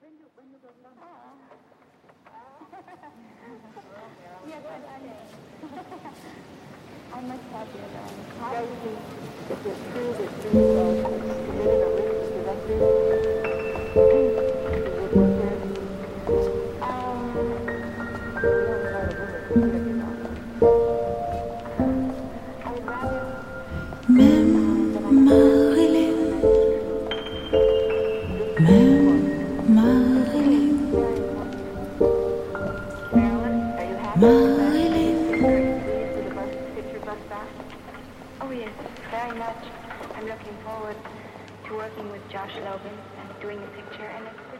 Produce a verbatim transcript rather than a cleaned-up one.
Yes, I I'm much happier than Daisy. If it's true that she uh, committed a risk of directors, she would work there. Um, we don't invite a woman to check it out. I would rather. Même Marilyn, même Marilyn, Marilyn, are you happy? Marilyn. Oh yes, very much. I'm looking forward to working with Josh Logan and doing a picture, and it's